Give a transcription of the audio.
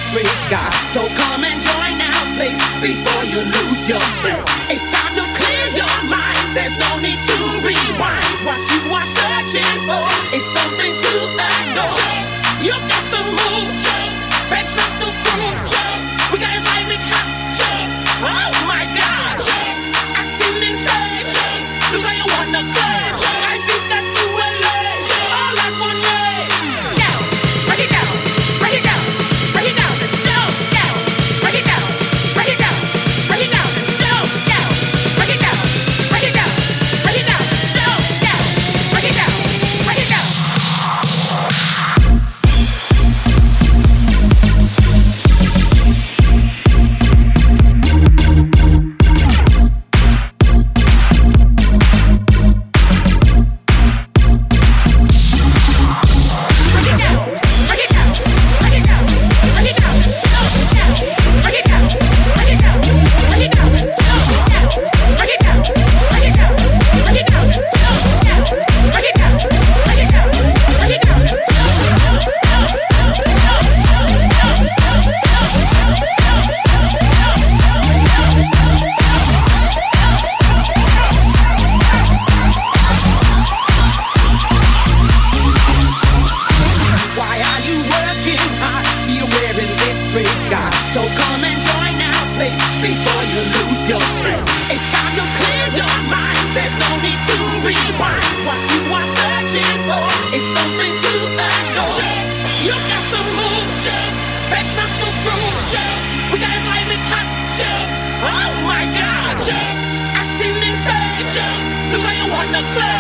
disregard. So come and join our place before you lose your faith. It's time to clear your mind. There's no need to rewind. What you are searching for is something to adore. You got to move, bench not to prove. We got environment hot. Oh my God, acting insane. Looks like you wanna play. I think that you will lay. All last one way. Down, break it down, break it down, break it down, and jump down. Break it down, break it down, break it down, and jump down. Break it down, break it down, break it down, and jump down. Break it down, break it down. So come and join our place before you lose your faith. It's time to clear your mind. There's no need to rewind. What you are searching for is something to adore. You got to move, bench not to prove. We got environment hot. Oh my God, acting insane. Looks like you wanna play.